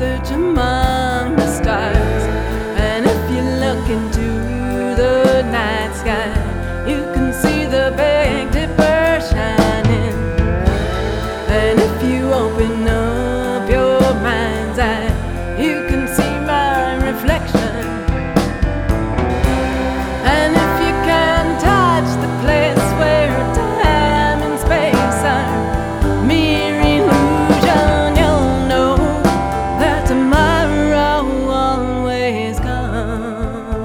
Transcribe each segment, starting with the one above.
search among the stars. And if you look into the night sky, you can see the Big Dipper shining. And if you open up your mind's eye, you can see my reflection. And if you can touch the place where time and space are mere illusion, you'll know that tomorrow always comes.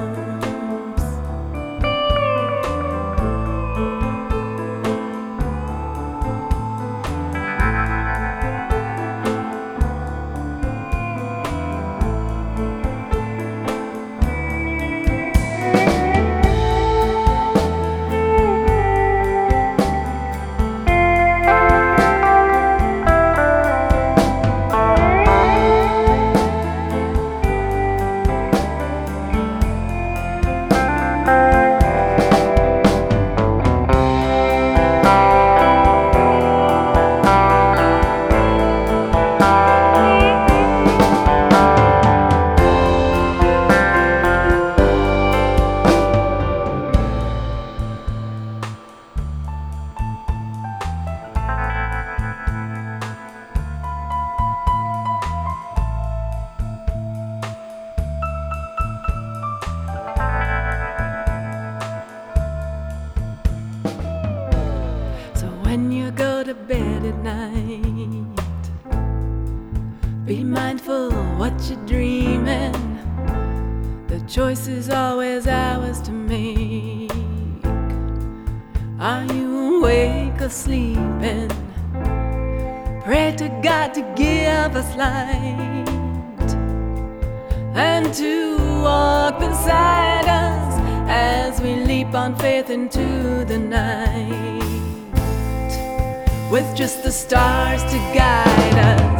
When you go to bed at night, be mindful what you're dreaming. The choice is always ours to make. Are you awake or sleeping? Pray to God to give us light and to walk beside us as we leap on faith into the night, with just the stars to guide us.